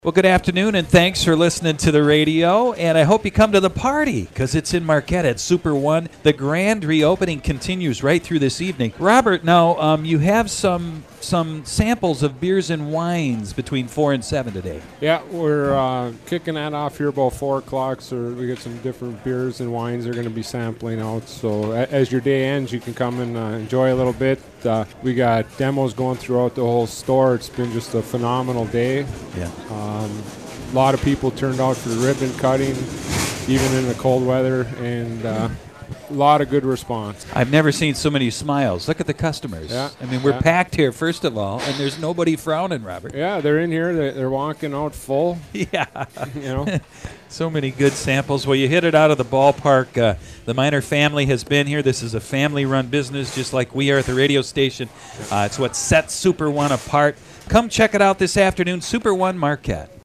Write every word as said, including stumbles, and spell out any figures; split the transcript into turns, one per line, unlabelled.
Well, good afternoon, and thanks for listening to the radio. And I hope you come to the party, because it's in Marquette at Super One. The grand reopening continues right through this evening. Robert, now um, you have some some samples of beers and wines between four and seven today.
Yeah, we're uh, kicking that off here about four o'clock, so we get some different beers and wines they're going to be sampling out. So a- as your day ends, you can come and uh, enjoy a little bit. Uh, we got demos going throughout the whole store. It's been just a phenomenal day.
Yeah.
Um, a lot of people turned out for the ribbon cutting, even in the cold weather, and uh, a lot of good response.
I've never seen so many smiles. Look at the customers.
Yeah.
I mean, we're
Yeah.
packed here, first of all, and there's nobody frowning, Robert.
Yeah, they're in here. They're, they're walking out full.
Yeah.
You know.
So many good samples. Well, you hit it out of the ballpark. Uh, the Miner family has been here. This is a family-run business, just like we are at the radio station. Uh, it's what sets Super One apart. Come check it out this afternoon, Super One Marquette.